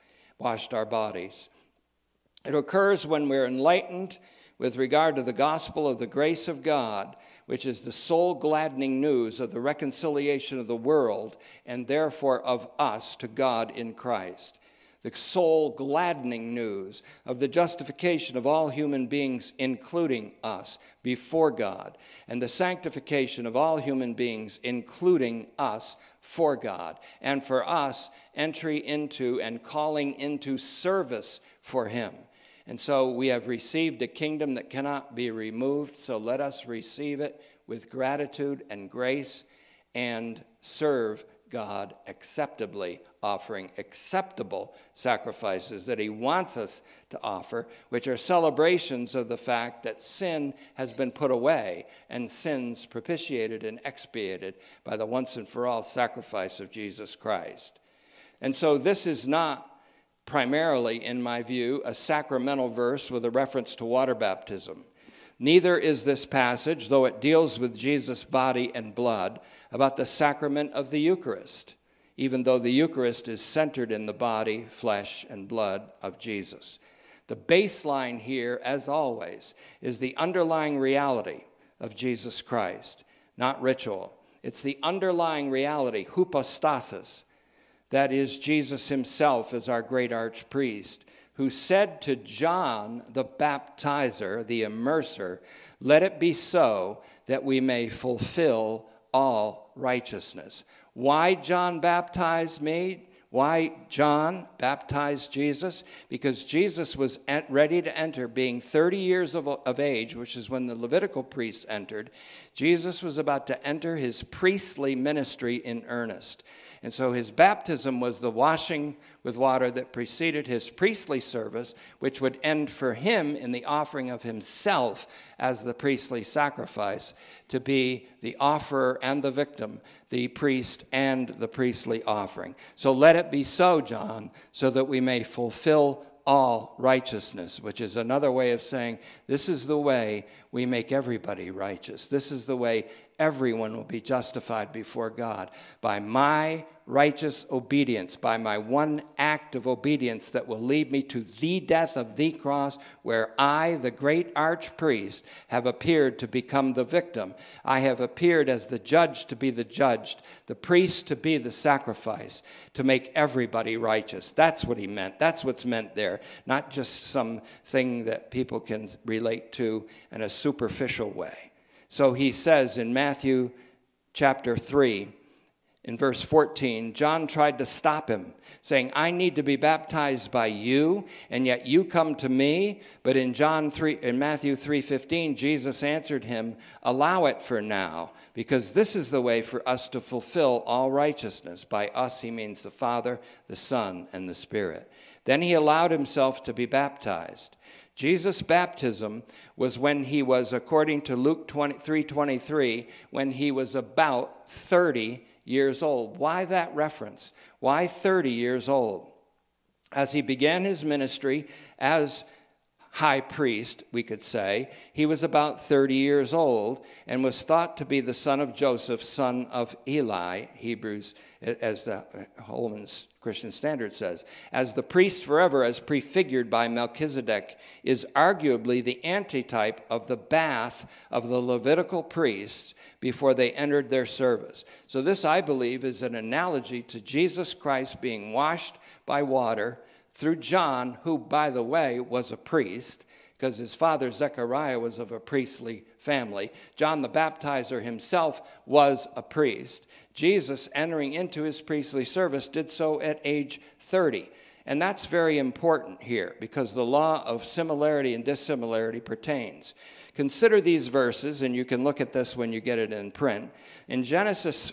our bodies. It occurs when we're enlightened with regard to the gospel of the grace of God, which is the soul-gladdening news of the reconciliation of the world and therefore of us to God in Christ. The soul-gladdening news of the justification of all human beings, including us, before God, and the sanctification of all human beings, including us, for God, and for us, entry into and calling into service for him. And so we have received a kingdom that cannot be removed, so let us receive it with gratitude and grace and serve God acceptably, offering acceptable sacrifices that he wants us to offer, which are celebrations of the fact that sin has been put away and sins propitiated and expiated by the once and for all sacrifice of Jesus Christ. And so this is not primarily, in my view, a sacramental verse with a reference to water baptism. Neither is this passage, though it deals with Jesus' body and blood, about the sacrament of the Eucharist, even though the Eucharist is centered in the body, flesh, and blood of Jesus. The baseline here, as always, is the underlying reality of Jesus Christ, not ritual. It's the underlying reality, hypostasis, that is Jesus himself as our great archpriest, who said to John the baptizer, the immerser, let it be so that we may fulfill all righteousness. Why John baptized me? Why John baptized Jesus? Because Jesus was ready to enter, being 30 years of age, which is when the Levitical priests entered. Jesus was about to enter his priestly ministry in earnest. And so his baptism was the washing with water that preceded his priestly service, which would end for him in the offering of himself as the priestly sacrifice, to be the offerer and the victim, the priest and the priestly offering. So let it be so, John, so that we may fulfill all righteousness, which is another way of saying this is the way we make everybody righteous. This is the way everyone will be justified before God, by my righteous obedience, by my one act of obedience that will lead me to the death of the cross, where I, the great archpriest, have appeared to become the victim. I have appeared as the judge to be the judged, the priest to be the sacrifice, to make everybody righteous. That's what he meant. That's what's meant there, not just something that people can relate to in a superficial way. So he says in Matthew chapter 3, in verse 14, John tried to stop him, saying, I need to be baptized by you, and yet you come to me. But in Matthew 3:15, Jesus answered him, allow it for now, because this is the way for us to fulfill all righteousness. By us, he means the Father, the Son, and the Spirit. Then he allowed himself to be baptized. Jesus' baptism was when he was, according to Luke 3:23, when he was about 30 years old. Why that reference? Why 30 years old? As he began his ministry as high priest, we could say, he was about 30 years old and was thought to be the son of Joseph, son of Eli, Hebrews, as the Holman's Christian Standard says. As the priest forever, as prefigured by Melchizedek, is arguably the antitype of the bath of the Levitical priests before they entered their service. So this, I believe, is an analogy to Jesus Christ being washed by water through John, who, by the way, was a priest, because his father Zechariah was of a priestly family. John the Baptizer himself was a priest. Jesus, entering into his priestly service, did so at age 30. And that's very important here, because the law of similarity and dissimilarity pertains. Consider these verses, and you can look at this when you get it in print. In Genesis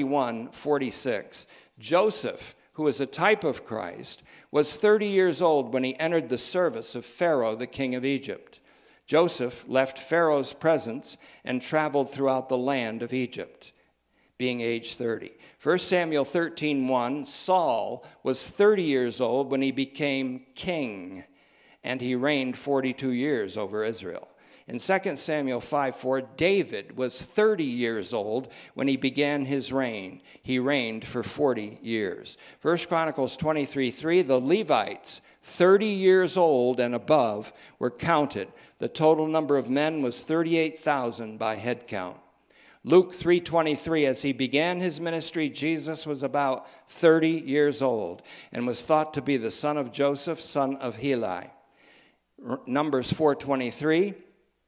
41:46, Joseph, who is a type of Christ, was 30 years old when he entered the service of Pharaoh, the king of Egypt. Joseph left Pharaoh's presence and traveled throughout the land of Egypt, being age 30. 1 Samuel 13:1, Saul was 30 years old when he became king, and he reigned 42 years over Israel. In 2 Samuel 5:4, David was 30 years old when he began his reign. He reigned for 40 years. 1 Chronicles 23:3, the Levites, 30 years old and above, were counted. The total number of men was 38,000 by head count. Luke 3:23, as he began his ministry, Jesus was about 30 years old and was thought to be the son of Joseph, son of Heli. Numbers 4:23,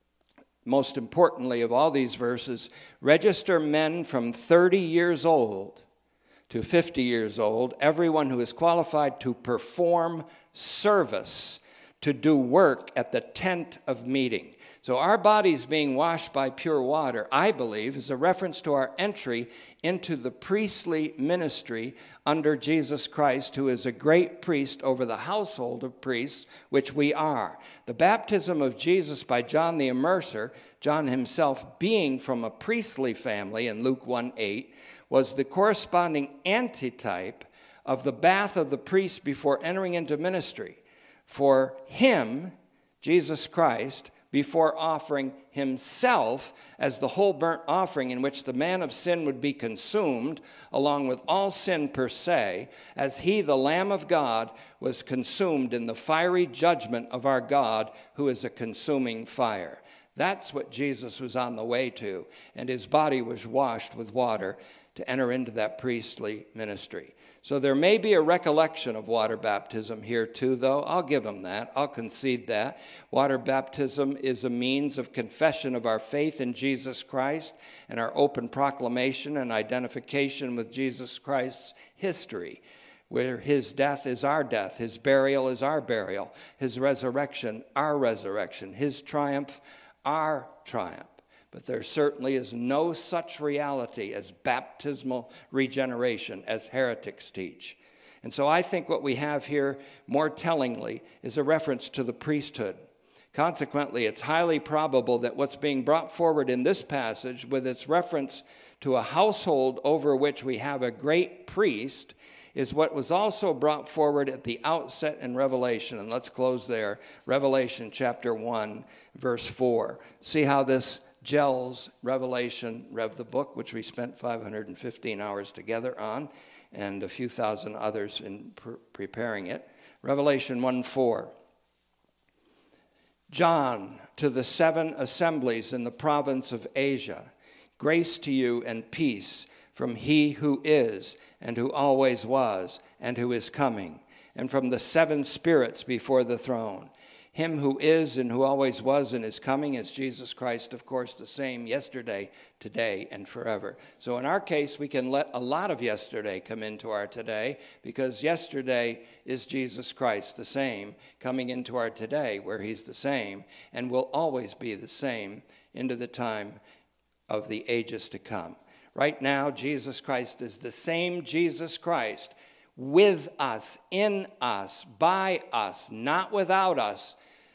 most importantly of all these verses, register men from 30 years old to 50 years old, everyone who is qualified to perform service, to do work at the tent of meeting. So our bodies being washed by pure water, I believe, is a reference to our entry into the priestly ministry under Jesus Christ, who is a great priest over the household of priests, which we are. The baptism of Jesus by John the Immerser, John himself being from a priestly family in Luke 1:8, was the corresponding antitype of the bath of the priest before entering into ministry. For him, Jesus Christ, before offering himself as the whole burnt offering in which the man of sin would be consumed, along with all sin per se, as he, the Lamb of God, was consumed in the fiery judgment of our God, who is a consuming fire. That's what Jesus was on the way to, and his body was washed with water to enter into that priestly ministry. So there may be a recollection of water baptism here too, though. I'll give them that. I'll concede that. Water baptism is a means of confession of our faith in Jesus Christ and our open proclamation and identification with Jesus Christ's history. where his death is our death, his burial is our burial, his resurrection, our resurrection, his triumph, our triumph. But there certainly is no such reality as baptismal regeneration as heretics teach. And so I think what we have here more tellingly is a reference to the priesthood. Consequently, it's highly probable that what's being brought forward in this passage with its reference to a household over which we have a great priest is what was also brought forward at the outset in Revelation. And let's close there. Revelation chapter 1, verse 4. See how this gels Revelation, the book, which we spent 515 hours together on, and a few thousand others in preparing it. Revelation 1:4. John, to the 7 assemblies in the province of Asia, grace to you and peace from he who is, and who always was, and who is coming, and from the 7 spirits before the throne. Him who is and who always was and is coming is Jesus Christ, of course, the same yesterday, today, and forever. So in our case, we can let a lot of yesterday come into our today, because yesterday is Jesus Christ, the same, coming into our today, where he's the same, and will always be the same into the time of the ages to come. Right now, Jesus Christ is the same Jesus Christ, with us, in us, by us, not without us,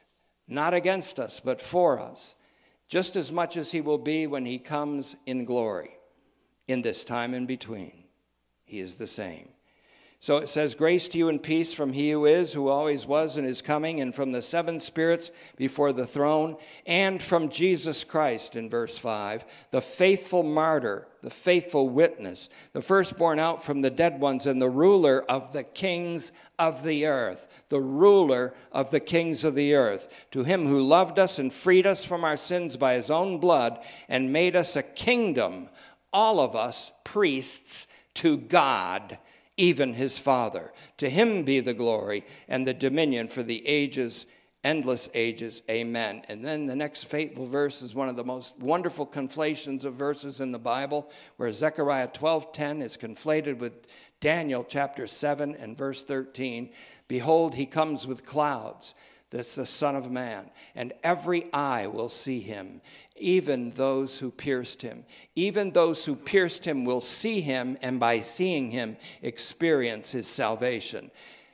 not against us, but for us, just as much as he will be when he comes in glory. In this time in between, he is the same. So it says, grace to you and peace from he who is, who always was, and is coming, and from the 7 spirits before the throne, and from Jesus Christ, in verse 5, the faithful martyr, the faithful witness, the firstborn out from the dead ones, and the ruler of the kings of the earth, the ruler of the kings of the earth, to him who loved us and freed us from our sins by his own blood, and made us a kingdom, all of us priests to God, even his Father. To him be the glory and the dominion for the ages, endless ages. Amen. And then the next fateful verse is one of the most wonderful conflations of verses in the Bible, where Zechariah 12:10 is conflated with Daniel chapter 7 and verse 13. Behold, he comes with clouds. That's the Son of Man. And every eye will see him, even those who pierced him. Even those who pierced him will see him, and by seeing him, experience his salvation.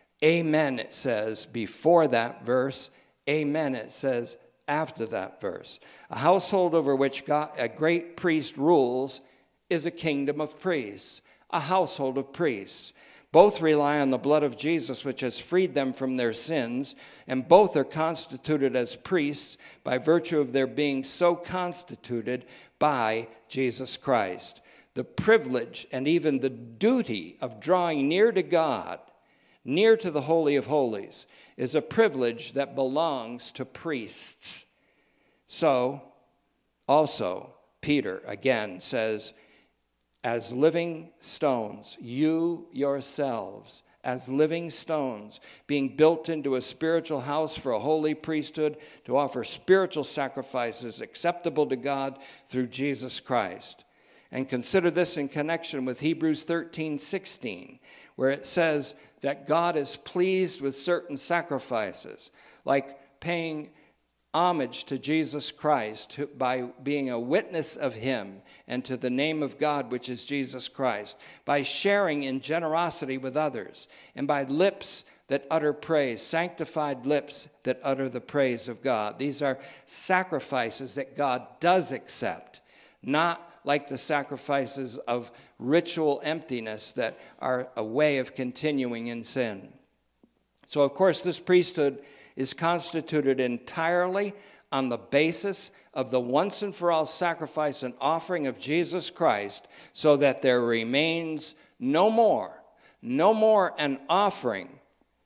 Amen, it says before that verse. Amen, it says after that verse. A household over which God, a great priest rules, is a kingdom of priests, a household of priests. Both rely on the blood of Jesus, which has freed them from their sins, and both are constituted as priests by virtue of their being so constituted by Jesus Christ. The privilege and even the duty of drawing near to God, near to the Holy of Holies, is a privilege that belongs to priests. So, also, Peter again says, as living stones, you yourselves, as living stones, being built into a spiritual house for a holy priesthood, to offer spiritual sacrifices acceptable to God through Jesus Christ. And consider this in connection with Hebrews 13:16, where it says that God is pleased with certain sacrifices, like paying homage to Jesus Christ by being a witness of him and to the name of God, which is Jesus Christ, by sharing in generosity with others, and by lips that utter praise, sanctified lips that utter the praise of God. These are sacrifices that God does accept, not like the sacrifices of ritual emptiness that are a way of continuing in sin. So, of course, this priesthood is constituted entirely on the basis of the once and for all sacrifice and offering of Jesus Christ, so that there remains no more an offering,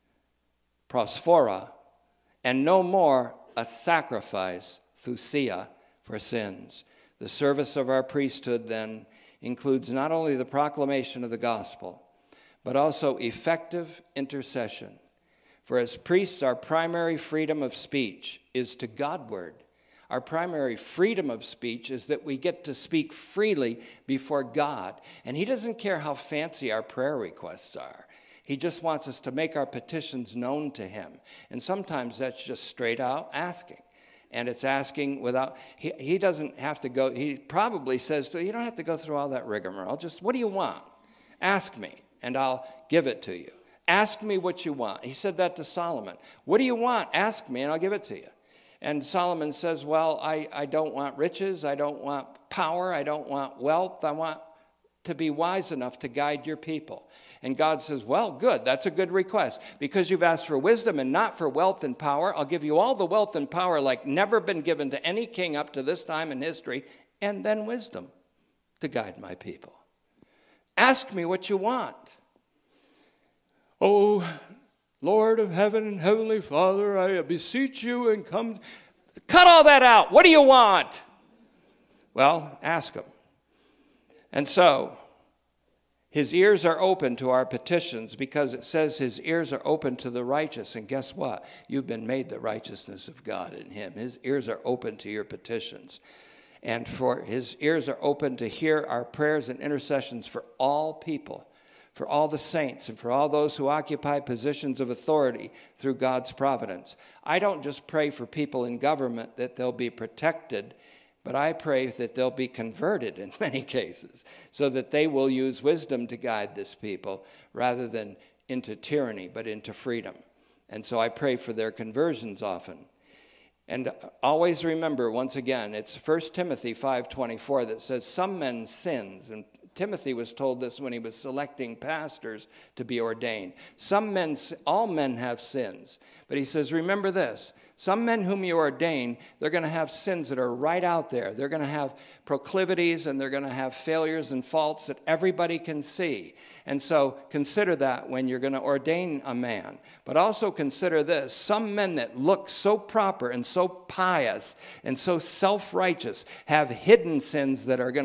prosphora, and no more a sacrifice, thusia, for sins. The service of our priesthood then includes not only the proclamation of the gospel, but also effective intercession. For as priests, our primary freedom of speech is to Godward. Our primary freedom of speech is that we get to speak freely before God. And he doesn't care how fancy our prayer requests are. He just wants us to make our petitions known to him. And sometimes that's just straight out asking. And it's asking without, he doesn't have to go, he probably says to you, you don't have to go through all that rigmarole. Just, what do you want? Ask me, and I'll give it to you. Ask me what you want. He said that to Solomon. What do you want? Ask me, and I'll give it to you. And Solomon says, well, I don't want riches. I don't want power. I don't want wealth. I want to be wise enough to guide your people. And God says, well, good. That's a good request. Because you've asked for wisdom and not for wealth and power, I'll give you all the wealth and power like never been given to any king up to this time in history, and then wisdom to guide my people. Ask me what you want. Oh, Lord of heaven and heavenly Father, I beseech you and come. Cut all that out. What do you want? Well, ask him. And so, his ears are open to our petitions because it says his ears are open to the righteous. And guess what? You've been made the righteousness of God in him. His ears are open to your petitions. And for his ears are open to hear our prayers and intercessions for all people, for all the saints, and for all those who occupy positions of authority through God's providence. I don't just pray for people in government that they'll be protected, but I pray that they'll be converted in many cases so that they will use wisdom to guide this people rather than into tyranny, but into freedom. And so I pray for their conversions often. And always remember, once again, it's 1 Timothy 5:24 that says, some men's sins, and Timothy was told this when he was selecting pastors to be ordained. All men have sins. But he says, remember this, some men whom you ordain, they're going to have sins that are right out there. They're going to have proclivities and they're going to have failures and faults that everybody can see. And so consider that when you're going to ordain a man. But also consider this, some men that look so proper and so pious and so self-righteous have hidden sins that are going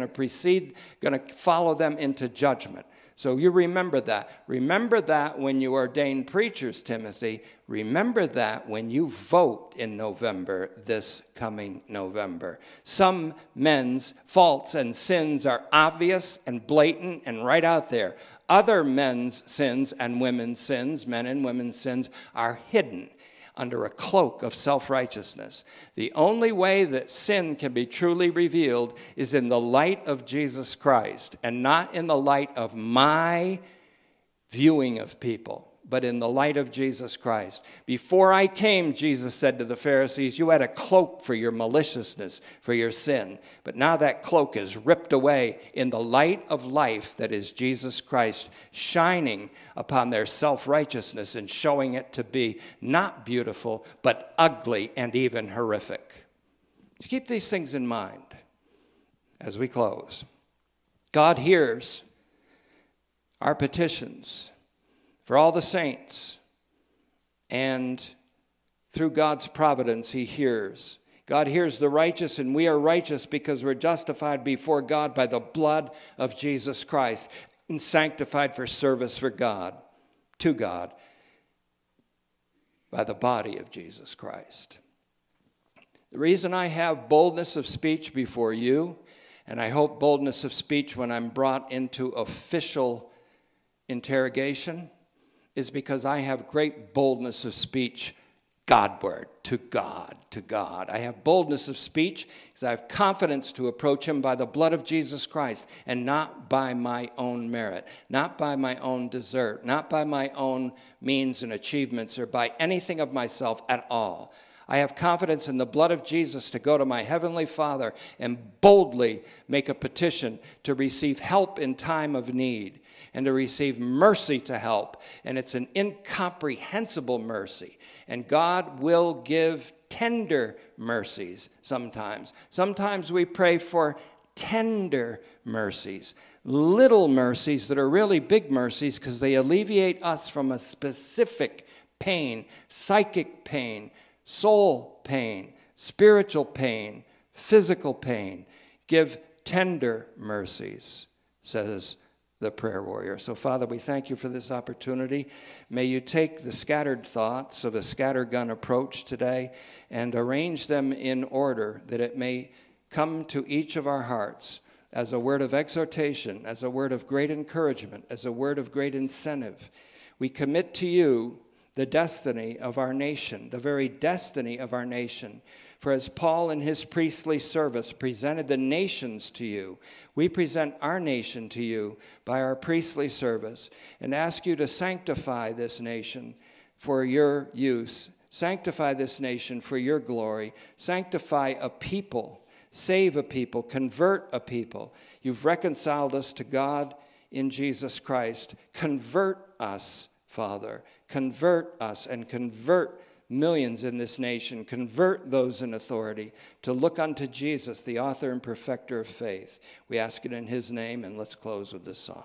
to follow them into judgment. So you remember that. Remember that when you ordain preachers, Timothy. Remember that when you vote in November, this coming November. Some men's faults and sins are obvious and blatant and right out there. Other men's sins and women's sins, men and women's sins, are hidden under a cloak of self-righteousness. The only way that sin can be truly revealed is in the light of Jesus Christ, and not in the light of my viewing of people, but in the light of Jesus Christ. Before I came, Jesus said to the Pharisees, you had a cloak for your maliciousness, for your sin. But now that cloak is ripped away in the light of life that is Jesus Christ, shining upon their self-righteousness and showing it to be not beautiful, but ugly and even horrific. Keep these things in mind as we close. God hears our petitions for all the saints, and through God's providence, he hears. God hears the righteous, and we are righteous because we're justified before God by the blood of Jesus Christ and sanctified for service for God, to God, by the body of Jesus Christ. The reason I have boldness of speech before you, and I hope boldness of speech when I'm brought into official interrogation, is because I have great boldness of speech Godward, to God, to God. I have boldness of speech because I have confidence to approach him by the blood of Jesus Christ and not by my own merit, not by my own desert, not by my own means and achievements or by anything of myself at all. I have confidence in the blood of Jesus to go to my heavenly Father and boldly make a petition to receive help in time of need and to receive mercy to help. And it's an incomprehensible mercy. And God will give tender mercies sometimes. Sometimes we pray for tender mercies, little mercies that are really big mercies because they alleviate us from a specific pain, psychic pain, soul pain, spiritual pain, physical pain. Give tender mercies, says the prayer warrior. So, Father, we thank you for this opportunity. May you take the scattered thoughts of a scattergun approach today and arrange them in order that it may come to each of our hearts as a word of exhortation, as a word of great encouragement, as a word of great incentive. We commit to you the destiny of our nation, the very destiny of our nation. For as Paul in his priestly service presented the nations to you, we present our nation to you by our priestly service and ask you to sanctify this nation for your use. Sanctify this nation for your glory. Sanctify a people. Save a people. Convert a people. You've reconciled us to God in Jesus Christ. Convert us, Father. Convert us and convert millions in this nation. Convert those in authority to look unto Jesus, the author and perfecter of faith. We ask it in his name, and let's close with this song.